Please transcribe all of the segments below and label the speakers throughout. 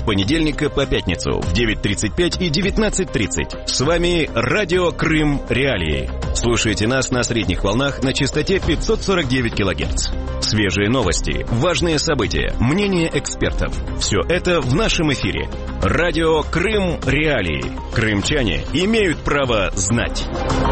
Speaker 1: с понедельника по пятницу в 9:35 и 19:30. С вами Радио Крым Реалии. Слушайте нас на средних волнах на частоте 549 кГц. Свежие новости, важные события, мнения экспертов. Все это в нашем эфире. Радио Крым Реалии. Крымчане имеют право знать.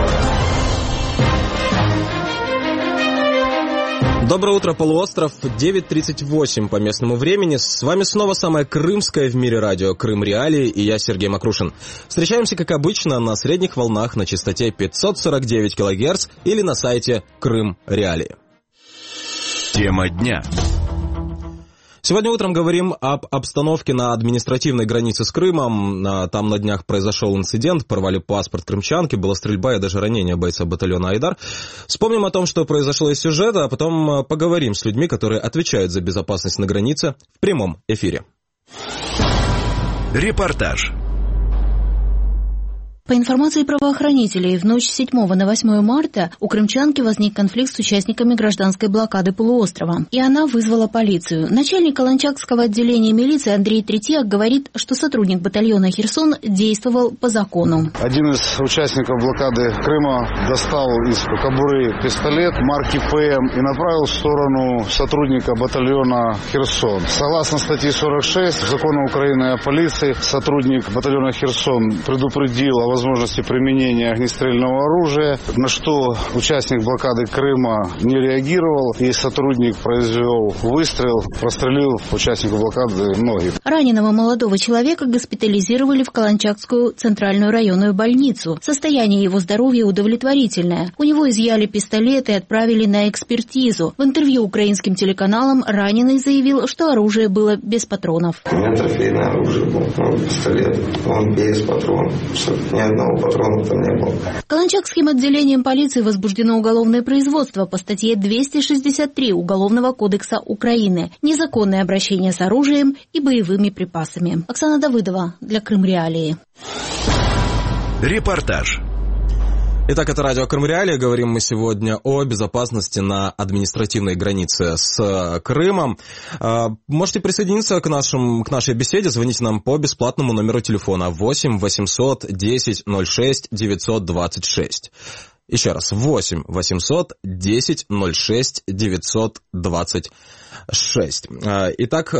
Speaker 2: Доброе утро, полуостров. 9:38 по местному времени. С вами снова самое крымское в мире радио Крым Реалии, и я, Сергей Макрушин. Встречаемся, как обычно, на средних волнах на частоте 549 кГц или на сайте Крым Реалии.
Speaker 1: Тема дня.
Speaker 2: Сегодня утром говорим об обстановке на административной границе с Крымом. Там на днях произошел инцидент, порвали паспорт крымчанки, была стрельба и даже ранение бойца батальона «Айдар». Вспомним о том, что произошло из сюжета, а потом поговорим с людьми, которые отвечают за безопасность на границе в прямом эфире.
Speaker 1: Репортаж.
Speaker 3: По информации правоохранителей, в ночь с 7 на 8 марта у крымчанки возник конфликт с участниками гражданской блокады полуострова, и она вызвала полицию. Начальник Каланчакского отделения милиции Андрей Третьяк говорит, что сотрудник батальона «Херсон» действовал по закону.
Speaker 4: Один из участников блокады Крыма достал из кобуры пистолет марки ПМ и направил в сторону сотрудника батальона «Херсон». Согласно статье 46 Закона Украины о полиции, сотрудник батальона «Херсон» предупредил о возможности применения огнестрельного оружия, на что участник блокады Крыма не реагировал, и сотрудник произвел выстрел, прострелил участнику блокады ноги.
Speaker 3: Раненого молодого человека госпитализировали в Каланчакскую центральную районную больницу. Состояние его здоровья удовлетворительное. У него изъяли пистолет и отправили на экспертизу. В интервью украинским телеканалам раненый заявил, что оружие было без патронов.
Speaker 5: У меня трофейное оружие было, пистолет, он без патронов. Ни одного патрона там не было.
Speaker 3: Каланчакским отделением полиции возбуждено уголовное производство по статье 263 Уголовного кодекса Украины «Незаконное обращение с оружием и боевыми припасами». Оксана Давыдова для Крым Реалии.
Speaker 1: Репортаж.
Speaker 2: Итак, это радио Крым Реалии. Говорим мы сегодня о безопасности на административной границе с Крымом. Можете присоединиться к нашей беседе. Звоните нам по бесплатному номеру телефона 8 800 10 06 926. Еще раз, 8 800 10 06 926. Итак,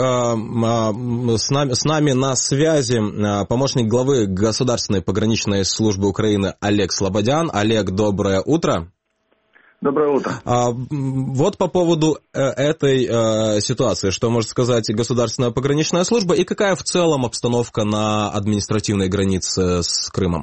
Speaker 2: с нами на связи помощник главы Государственной пограничной службы Украины Олег Слободян. Олег, доброе утро.
Speaker 6: Доброе утро.
Speaker 2: Вот по поводу этой ситуации, что может сказать Государственная пограничная служба и какая в целом обстановка на административной границе с Крымом?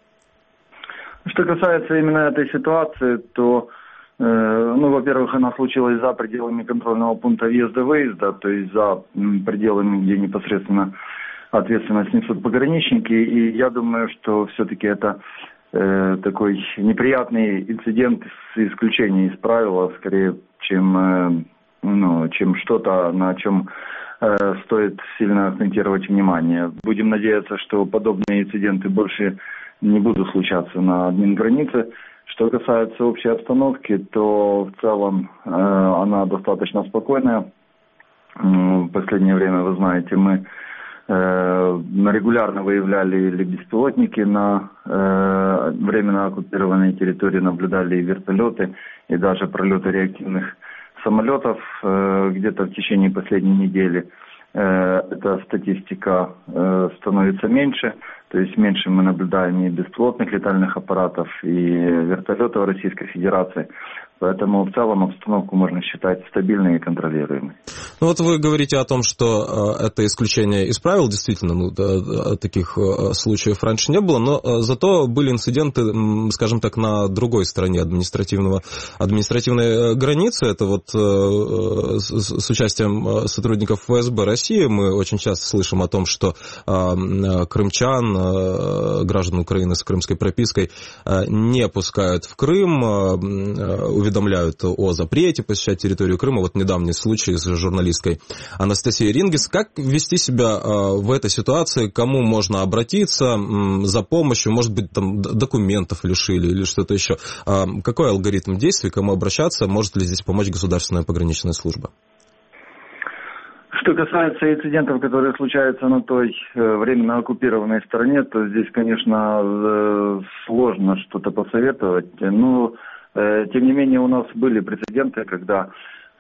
Speaker 6: Что касается именно этой ситуации, то, во-первых, она случилась за пределами контрольного пункта въезда-выезда, то есть за пределами, где непосредственно ответственность несут пограничники. И я думаю, что все-таки это такой неприятный инцидент с исключением из правила, скорее, чем что-то, на чем стоит сильно акцентировать внимание. Будем надеяться, что подобные инциденты больше не будут случаться на админгранице. Что касается общей обстановки, то в целом она достаточно спокойная. В последнее время, вы знаете, мы регулярно выявляли беспилотники на временно оккупированной территории, наблюдали и вертолеты, и даже пролеты реактивных самолетов где-то в течение последней недели. Эта статистика становится меньше, то есть меньше мы наблюдаем и беспилотных летальных аппаратов, и вертолетов Российской Федерации. Поэтому в целом обстановку можно считать стабильной и контролируемой.
Speaker 2: Ну вот вы говорите о том, что это исключение из правил, действительно, таких случаев раньше не было, но зато были инциденты, скажем так, на другой стороне административной границы. Это вот с участием сотрудников ФСБ России мы очень часто слышим о том, что крымчан, граждан Украины с крымской пропиской не пускают в Крым, уведомляют о запрете посещать территорию Крыма. Вот недавний случай с журналисткой Анастасией Рингис. Как вести себя в этой ситуации? Кому можно обратиться за помощью? Может быть, там документов лишили или что-то еще? Какой алгоритм действий? Кому обращаться? Может ли здесь помочь Государственная пограничная служба?
Speaker 6: Что касается инцидентов, которые случаются на той временно оккупированной стороне, то здесь, конечно, сложно что-то посоветовать. Но, тем не менее, у нас были прецеденты, когда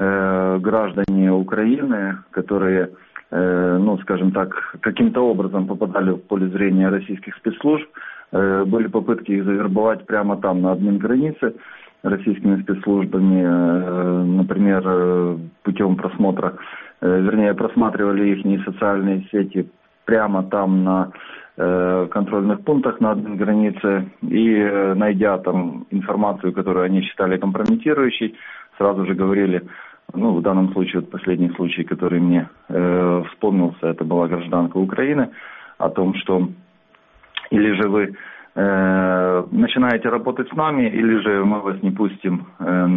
Speaker 6: граждане Украины, которые, ну, скажем так, каким-то образом попадали в поле зрения российских спецслужб, были попытки их завербовать прямо там, на админгранице, российскими спецслужбами, например, путем просмотра, вернее, просматривали их социальные сети прямо там на контрольных пунктах на админгранице и, найдя там информацию, которую они считали компрометирующей, сразу же говорили, ну, в данном случае, вот последний случай, который мне вспомнился, это была гражданка Украины, о том, что или же вы начинаете работать с нами, или же мы вас не пустим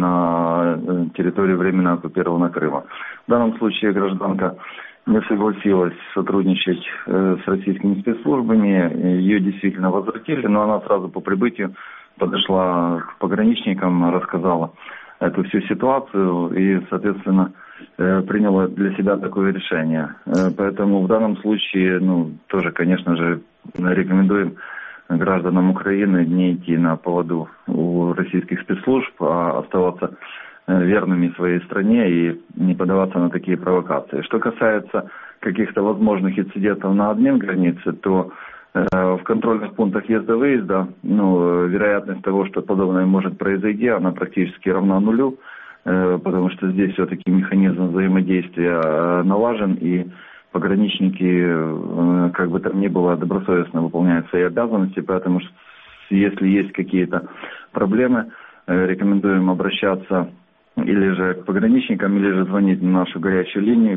Speaker 6: на территорию временно оккупированного Крыма. В данном случае гражданка не согласилась сотрудничать с российскими спецслужбами, ее действительно возвратили, но она сразу по прибытию подошла к пограничникам, рассказала эту всю ситуацию и, соответственно, приняла для себя такое решение. Поэтому в данном случае, ну, тоже, конечно же, рекомендуем гражданам Украины не идти на поводу у российских спецслужб, а оставаться верными своей стране и не поддаваться на такие провокации. Что касается каких-то возможных инцидентов на админгранице, то в контрольных пунктах въезда-выезда, ну, вероятность того, что подобное может произойти, она практически равна нулю, потому что здесь все-таки механизм взаимодействия налажен, и пограничники, как бы там ни было, добросовестно выполняют свои обязанности, поэтому если есть какие-то проблемы, рекомендуем обращаться или же к пограничникам, или же звонить на нашу горячую линию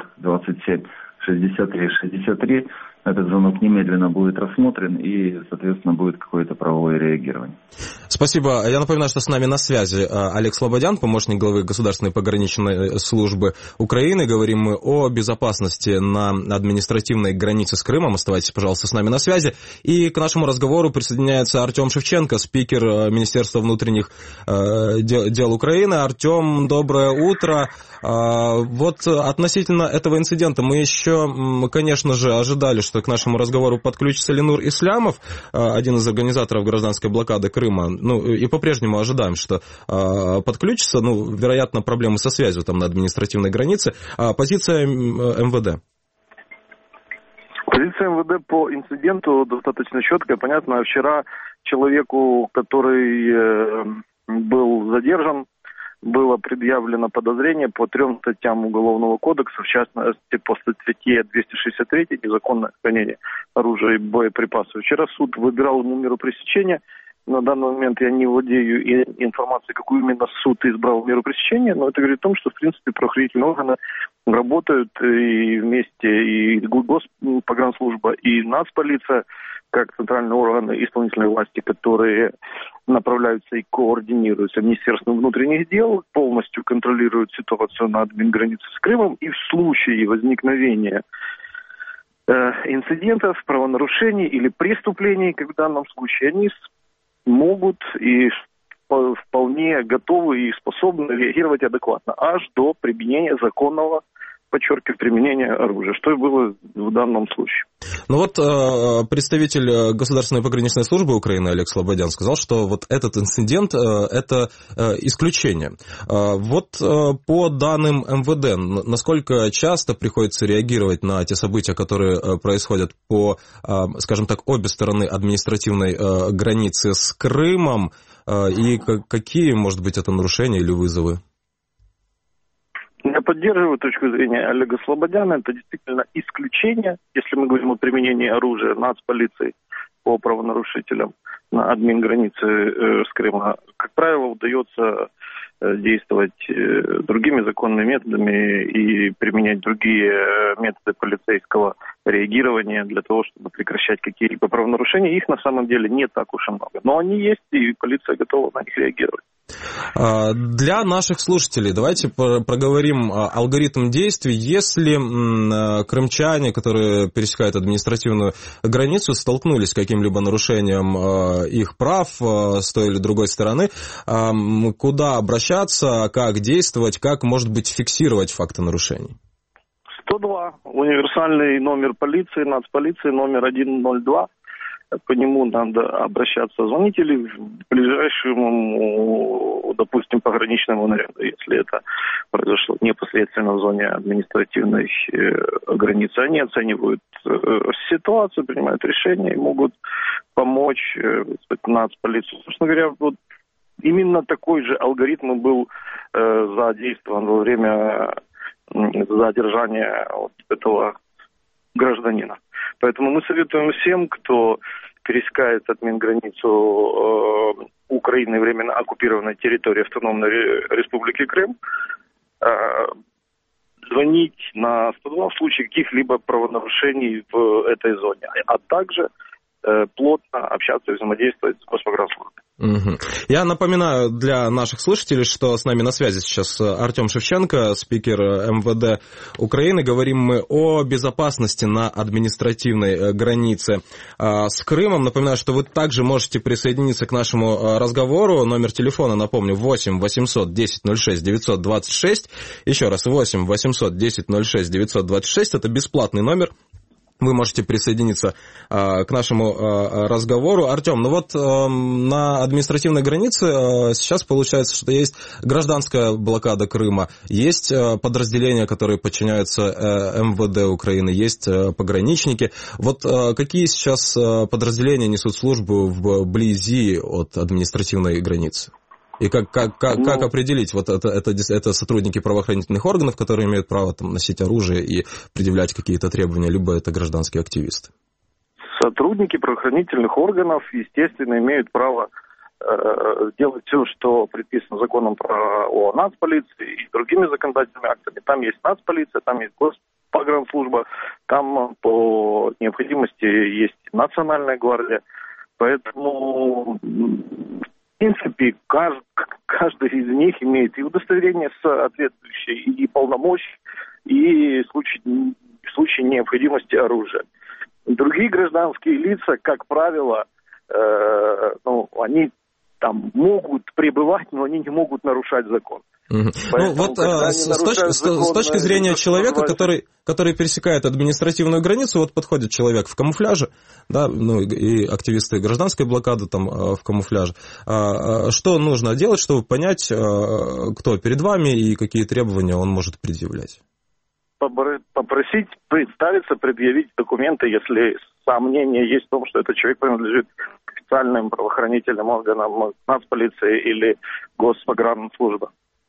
Speaker 6: 527 63 63. Этот звонок немедленно будет рассмотрен и, соответственно, будет какое-то правовое реагирование.
Speaker 2: Спасибо. Я напоминаю, что с нами на связи Олег Слободян, помощник главы Государственной пограничной службы Украины. Говорим мы о безопасности на административной границе с Крымом. Оставайтесь, пожалуйста, с нами на связи. И к нашему разговору присоединяется Артем Шевченко, спикер Министерства внутренних дел Украины. Артем, доброе утро. Вот относительно этого инцидента мы еще, конечно же, ожидали, что к нашему разговору подключится Ленур Ислямов, один из организаторов гражданской блокады Крыма. Ну, и по-прежнему ожидаем, что подключится. Ну, вероятно, проблемы со связью там на административной границе. Позиция МВД.
Speaker 7: Позиция МВД по инциденту достаточно четкая, понятно. Вчера человеку, который был задержан, было предъявлено подозрение по 3 статьям Уголовного кодекса, в частности, по статье 263 «Незаконное хранение оружия и боеприпасов». Вчера суд выбирал ему меру пресечения. На данный момент я не владею информацией, какую именно суд избрал меру пресечения, но это говорит о том, что, в принципе, правоохранительные органы работают и вместе, и Госпогранслужба, и Нацполиция, как центральные органы исполнительной власти, которые направляются и координируются Министерством внутренних дел, полностью контролируют ситуацию на админгранице с Крымом, и в случае возникновения инцидентов, правонарушений или преступлений, как в данном случае, они могут и вполне готовы и способны реагировать адекватно, аж до применения законного, подчеркиваю, применения оружия, что и было в данном случае.
Speaker 2: Ну вот представитель Государственной пограничной службы Украины Олег Слободян сказал, что вот этот инцидент – это исключение. Вот по данным МВД, насколько часто приходится реагировать на те события, которые происходят по, скажем так, обе стороны административной границы с Крымом, и какие, может быть, это нарушения или вызовы?
Speaker 7: Я поддерживаю точку зрения Олега Слободяна. Это действительно исключение, если мы говорим о применении оружия нацполицией по правонарушителям на админгранице с Крымом. Как правило, удается действовать другими законными методами и применять другие методы полицейского реагирования для того, чтобы прекращать какие-либо правонарушения. Их на самом деле не так уж и много. Но они есть, и полиция готова на них реагировать.
Speaker 2: Для наших слушателей давайте проговорим алгоритм действий. Если крымчане, которые пересекают административную границу, столкнулись с каким-либо нарушением их прав с той или другой стороны, куда обращаться, как действовать, как, может быть, фиксировать факты нарушений?
Speaker 7: 102, универсальный номер полиции, нацполиции, номер 102. По нему надо обращаться, звонить или в ближайшему, допустим, пограничному наряду, если это произошло непосредственно в зоне административной границы. Они оценивают ситуацию, принимают решения и могут помочь нацполицию. Собственно говоря, вот именно такой же алгоритм был задействован во время задержания вот этого гражданина. Поэтому мы советуем всем, кто пересекает админграницу Украины, временно оккупированной территории Автономной Республики Крым, звонить на 102 в случае каких-либо правонарушений в этой зоне, а также плотно общаться и взаимодействовать с Госпогранслужбой.
Speaker 2: Угу. Я напоминаю для наших слушателей, что с нами на связи сейчас Артем Шевченко, спикер МВД Украины. Говорим мы о безопасности на административной границе с Крымом. Напоминаю, что вы также можете присоединиться к нашему разговору. Номер телефона, напомню, 8 800 10 06 926. Еще раз, 8 800 10 06 926. Это бесплатный номер. Вы можете присоединиться к нашему разговору. Артем, ну вот на административной границе сейчас получается, что есть гражданская блокада Крыма, есть подразделения, которые подчиняются МВД Украины, есть пограничники. Вот какие сейчас подразделения несут службу вблизи от административной границы? И как определить, вот это сотрудники правоохранительных органов, которые имеют право там носить оружие и предъявлять какие-то требования, либо это гражданские активисты?
Speaker 7: Сотрудники правоохранительных органов, естественно, имеют право делать все, что предписано законом о нацполиции и другими законодательными актами. Там есть нацполиция, там есть Госпогранслужба, там по необходимости есть Национальная гвардия. Поэтому... В принципе, каждый из них имеет и удостоверение соответствующее, и полномочия, и в случае необходимости оружия. Другие гражданские лица, как правило, они там могут пребывать, но они не могут нарушать закон.
Speaker 2: Поэтому, ну вот с точки зрения человека, который пересекает административную границу, вот подходит человек в камуфляже, да, ну и активисты гражданской блокады там в камуфляже. Что нужно делать, чтобы понять, кто перед вами и какие требования он может предъявлять?
Speaker 7: Попросить представиться, предъявить документы, если сомнение есть в том, что этот человек принадлежит к официальным правоохранительным органам нацполиции или Госпогранслужбы.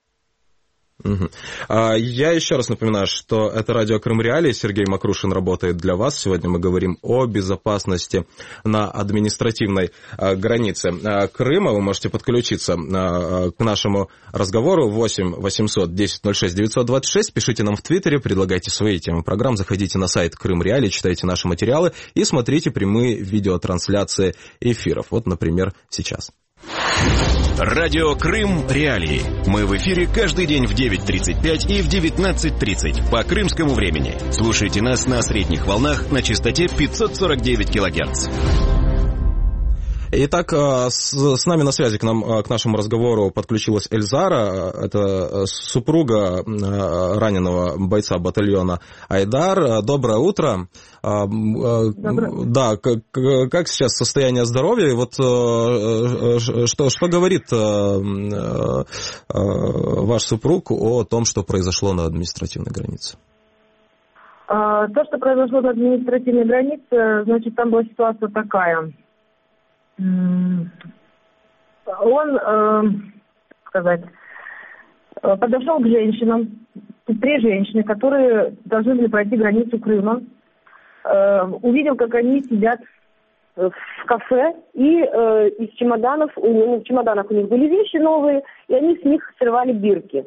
Speaker 2: Угу. Я еще раз напоминаю, что это радио Крым Реалии. Сергей Макрушин работает для вас. Сегодня мы говорим о безопасности на административной границе Крыма. Вы можете подключиться к нашему разговору 8 800 10 06 926. Пишите нам в Твиттере, предлагайте свои темы программ. Заходите на сайт Крым Реалии, читайте наши материалы и смотрите прямые видеотрансляции эфиров. Вот, например, сейчас.
Speaker 1: Радио Крым Реалии. Мы в эфире каждый день в 9:35 и в 19:30 по крымскому времени. Слушайте нас на средних волнах на частоте 549 кГц.
Speaker 2: Итак, с нами на связи к нашему разговору подключилась Эльзара. Это супруга раненого бойца батальона Айдар. Доброе утро. Доброе. Да, как сейчас состояние здоровья? И вот что говорит ваш супруг о том, что произошло на административной границе?
Speaker 8: То, что произошло на административной границе, значит, там была ситуация такая. Он, подошел к женщинам, 3 женщины, которые должны были пройти границу Крыма, увидел, как они сидят в кафе, и из чемоданов, в чемоданах у них были вещи новые, и они с них срывали бирки.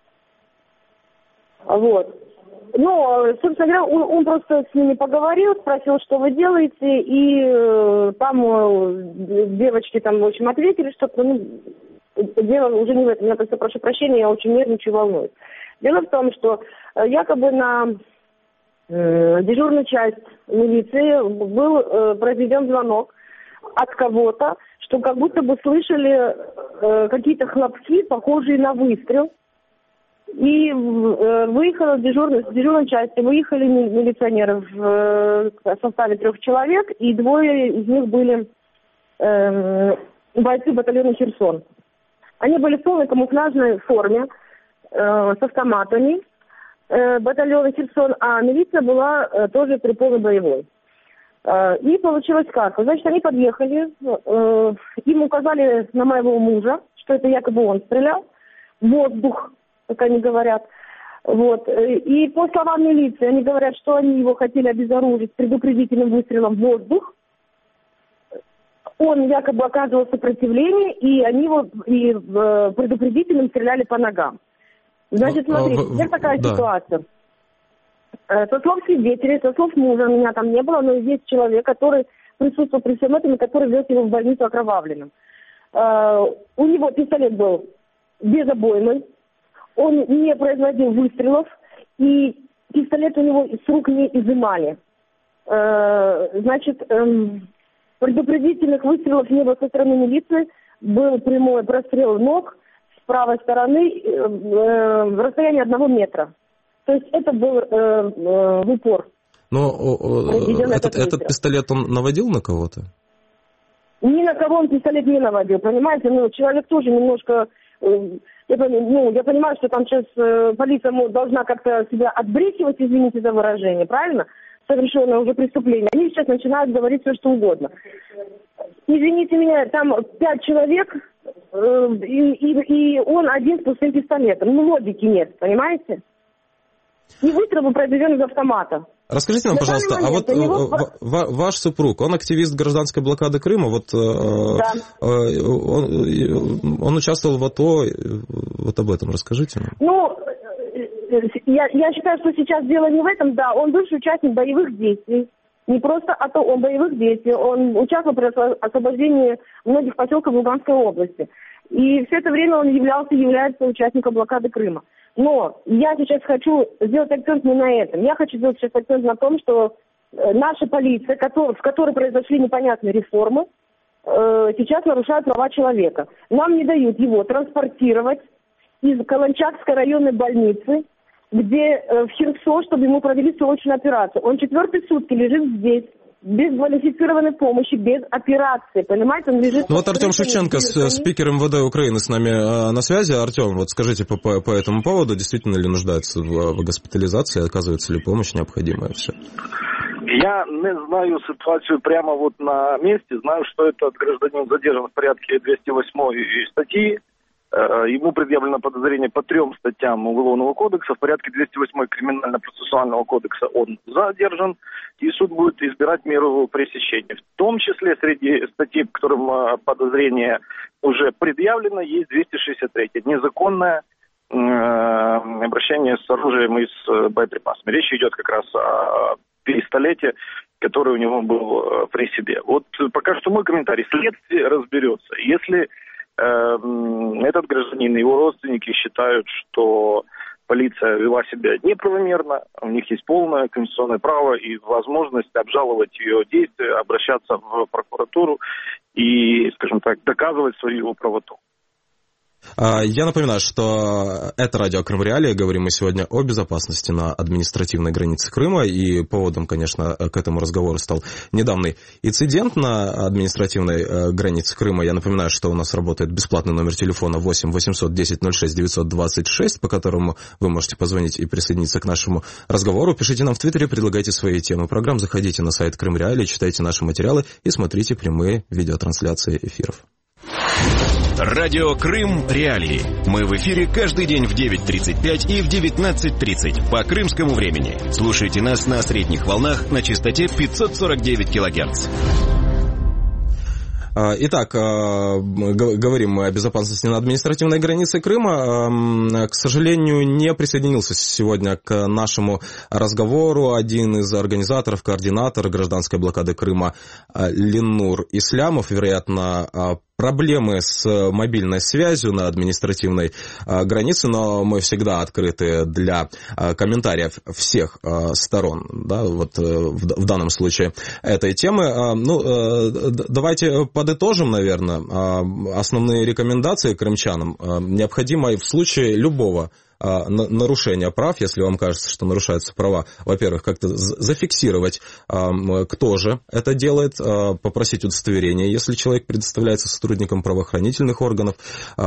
Speaker 8: Вот. Ну, собственно говоря, он просто с ними поговорил, спросил, что вы делаете, и там девочки там, в общем, ответили, что дело уже не в этом. Я просто прошу прощения, я очень нервничаю и волнуюсь. Дело в том, что якобы на дежурную часть милиции был произведен звонок от кого-то, что как будто бы слышали какие-то хлопки, похожие на выстрел. И выехала с дежурной части, выехали милиционеры в составе 3 человек, и 2 из них были бойцы батальона «Херсон». Они были в полной камуфляжной форме, с автоматами батальона «Херсон», а милиция была тоже при полной боевой. И получилось как? Значит, они подъехали, им указали на моего мужа, что это якобы он стрелял, в воздух, как они говорят. Вот. И по словам милиции, они говорят, что они его хотели обезоружить предупредительным выстрелом в воздух. Он якобы оказывал сопротивление, и они его предупредительным стреляли по ногам. Значит, смотрите, теперь такая ситуация. Со слов свидетелей, со слов мужа, меня там не было, но есть человек, который присутствовал при всем этом, который вез его в больницу окровавленным. У него пистолет был без обоймы, он не производил выстрелов, и пистолет у него с рук не изымали. Значит, предупредительных выстрелов не было со стороны милиции, был прямой прострел ног с правой стороны в расстоянии 1 метра. То есть это был в упор.
Speaker 2: Но этот пистолет, он наводил на кого-то?
Speaker 8: Ни на кого он пистолет не наводил, понимаете? Ну, человек тоже немножко... я понимаю, что там сейчас полиция должна как-то себя отбрехивать, извините за выражение, правильно? Совершенное уже преступление. Они сейчас начинают говорить все, что угодно. Извините меня, там 5 человек, и он один с пустым пистолетом. Ну, логики нет, понимаете? И выстрел был произведен из автомата.
Speaker 2: Расскажите нам, пожалуйста, ваш супруг, он активист гражданской блокады Крыма,
Speaker 8: да.
Speaker 2: Он участвовал в АТО, вот об этом расскажите нам.
Speaker 8: Ну, я считаю, что сейчас дело не в этом, да, он бывший участник боевых действий, не просто АТО, он боевых действий, он участвовал при освобождении многих поселков в Луганской области. И все это время он является участником блокады Крыма. Но я сейчас хочу сделать акцент не на этом. Я хочу сделать сейчас акцент на том, что наша полиция, в которой произошли непонятные реформы, сейчас нарушает права человека. Нам не дают его транспортировать из Каланчакской районной больницы, где в Херсон, чтобы ему провели срочную операцию. Он 4-е сутки лежит здесь, без квалифицированной помощи, без операции, понимаете, он лежит...
Speaker 2: Ну вот Артем Шевченко, спикер МВД Украины, с нами на связи. Артем, вот скажите по этому поводу, действительно ли нуждается в госпитализации, оказывается ли помощь необходимая все?
Speaker 7: Я не знаю ситуацию прямо вот на месте, знаю, что этот гражданин задержан в порядке 208 статьи. Ему предъявлено подозрение по 3 статьям Уголовного кодекса. В порядке 208 Криминально-процессуального кодекса он задержан, и суд будет избирать меру пресечения. В том числе среди статей, по которым подозрение уже предъявлено, есть 263 незаконное обращение с оружием и с боеприпасами. Речь идет как раз о пистолете, который у него был при себе. Вот пока что мой комментарий. Следствие разберется. Если этот гражданин и его родственники считают, что полиция вела себя неправомерно, у них есть полное конституционное право и возможность обжаловать ее действия, обращаться в прокуратуру и, скажем так, доказывать свою правоту.
Speaker 2: Я напоминаю, что это радио Крым Реалии. Говорим мы сегодня о безопасности на административной границе Крыма. И поводом, конечно, к этому разговору стал недавний инцидент на административной границе Крыма. Я напоминаю, что у нас работает бесплатный номер телефона 8 800 10 06 926, по которому вы можете позвонить и присоединиться к нашему разговору. Пишите нам в Твиттере, предлагайте свои темы программ, заходите на сайт Крым Реалии, читайте наши материалы и смотрите прямые видеотрансляции эфиров.
Speaker 1: Радио Крым Реалии. Мы в эфире каждый день в 9:35 и в 19:30 по крымскому времени. Слушайте нас на средних волнах на частоте 549 кГц.
Speaker 2: Итак, говорим мы о безопасности на административной границе Крыма. К сожалению, не присоединился сегодня к нашему разговору один из организаторов, координатор гражданской блокады Крыма Леннур Ислямов. Вероятно, проблемы с мобильной связью на административной границе, но мы всегда открыты для комментариев всех сторон, да, вот в данном случае этой темы. Давайте подытожим, наверное, основные рекомендации крымчанам. Необходимо в случае любого нарушения прав, если вам кажется, что нарушаются права, во-первых, как-то зафиксировать, кто же это делает, попросить удостоверение, если человек предоставляется сотрудником правоохранительных органов.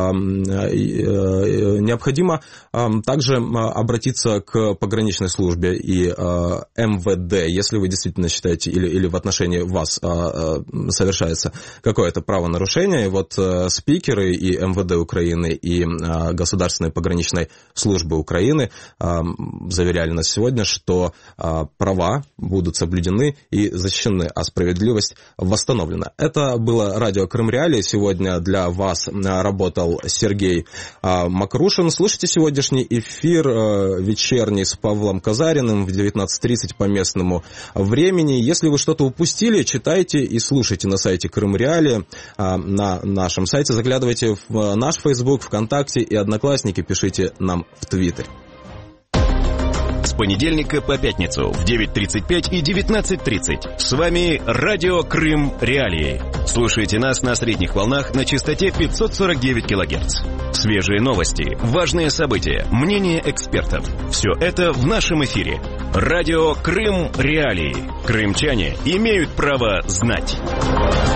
Speaker 2: Необходимо также обратиться к пограничной службе и МВД, если вы действительно считаете, или в отношении вас совершается какое-то правонарушение. Вот спикеры и МВД Украины, и Государственной пограничной службы Украины заверяли нас сегодня, что права будут соблюдены и защищены, а справедливость восстановлена. Это было радио Крым Реалии. Сегодня для вас работал Сергей Макрушин. Слушайте сегодняшний эфир вечерний с Павлом Казариным в 19:30 по местному времени. Если вы что-то упустили, читайте и слушайте на сайте Крым Реалии, на нашем сайте. Заглядывайте в наш Facebook, ВКонтакте и Одноклассники, пишите нам в Твиттере.
Speaker 1: С понедельника по пятницу в 9:35 и 19:30. С вами радио Крым Реалии. Слушайте нас на средних волнах на частоте 549 кГц. Свежие новости, важные события, мнения экспертов. Все это в нашем эфире. Радио Крым Реалии. Крымчане имеют право знать.